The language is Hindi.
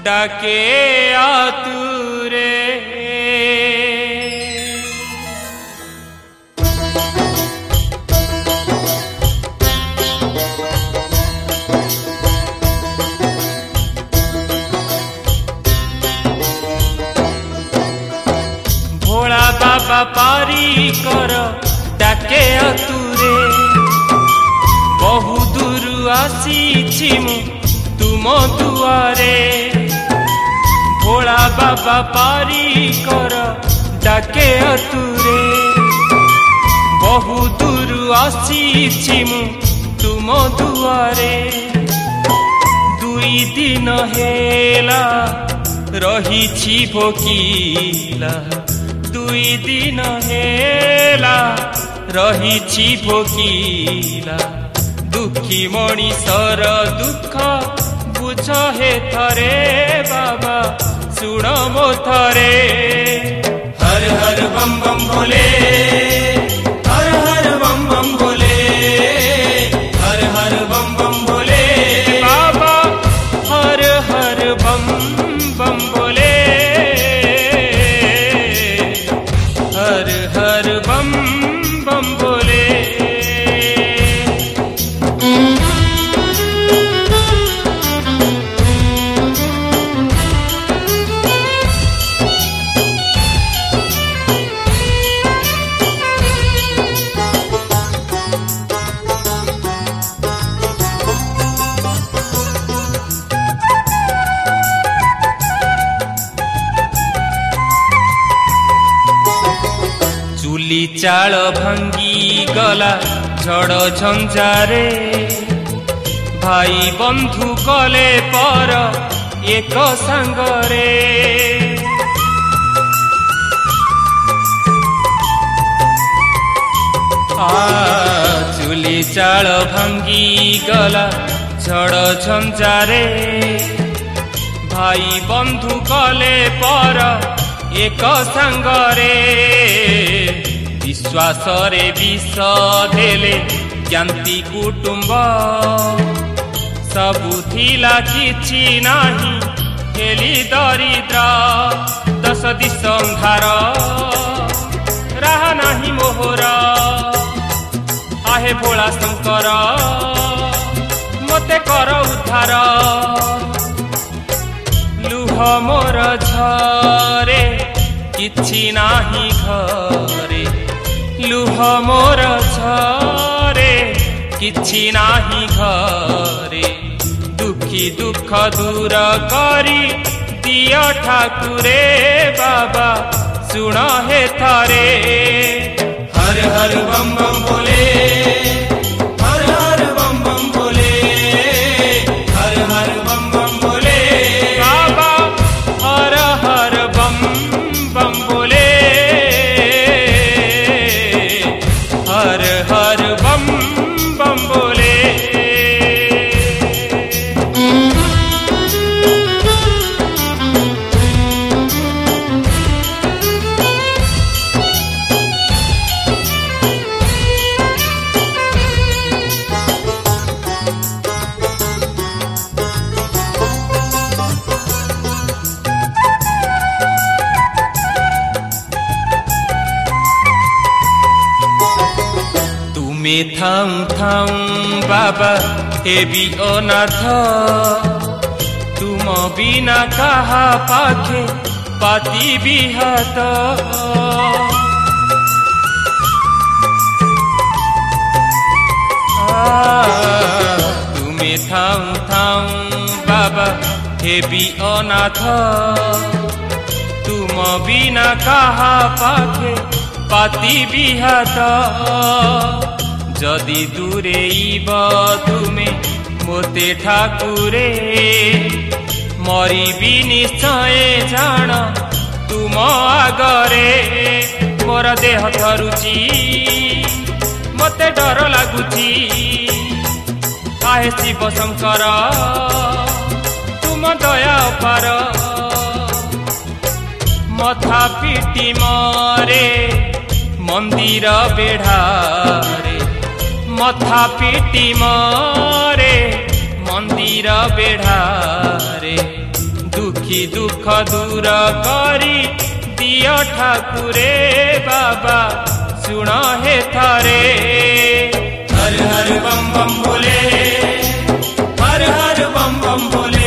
डाके आतुरे भोला बाबा पारी कर डाके आतुरे बहु दूर आसी मु तुम दुआरे भोला बाबा पारी कर डाके आतुरे बहु दूर आसी मु तुम दुआरे दुई दिन हेला रही भोकिला दुई दिन हेला रही भोकिला दुखी मणिषर दुख बुझ हे थरे बाबा सुण मो थरे हर हर बम बम बोले हर हर बम बम बोले हर हर बम बम बोले बाबा हर हर बम बम बोले हर हर बम बम बोले चुली चाल भांगी गला झड़ झंझारे भाई बंधु कले पर एक सांगरे चुली चाल भांगी गला झड़ झंझारे भाई बंधु कले पर एक सांगरे विश्वास रे विष देले ज्ञाति कुटुंब सबु थिला किछि नाही हेली दरिद्र दश दिश अंधार राह नाही मोहर आहे भोला शंकर मते कर उद्धार लुह मोर झरे किछि नाही घरे लुह मोर झरे किछि नाही घरे दुखी दुख दूर करी दिय ठाकुरे बाबा सुण हे थरे हर हर बम बम बोले हर हर बम बम बोले हर हर बम बम बोले बाबा हर हर बम बम बोले हर हर बम बम बोले तुम्हें थाऊं थाऊं बाबा हेबी अनाथ तुम बिना कहा पाखे पाती भी हाथ तुम्हें थाऊं थाऊं बाबा हेबी अनाथ तुम बिना कहा पाखे पाती भी हाथ जदि दूरेइब तुमे मोते ठाकुरे मरिबी निश्चय जान तुम आगरे मोर देह थरुची मते डर लागुची आहे शिव शंकर तुम दया पार मथा पिटी मरे मंदिर बेढ़ारे मथा पिटी मरे मंदिर बेढ़ारे दुख दुखी दुख दूर करी दियो ठाकुरे बाबा सुन हे थारे। हर हर बम बम भोले, हर हर बम बम भोले।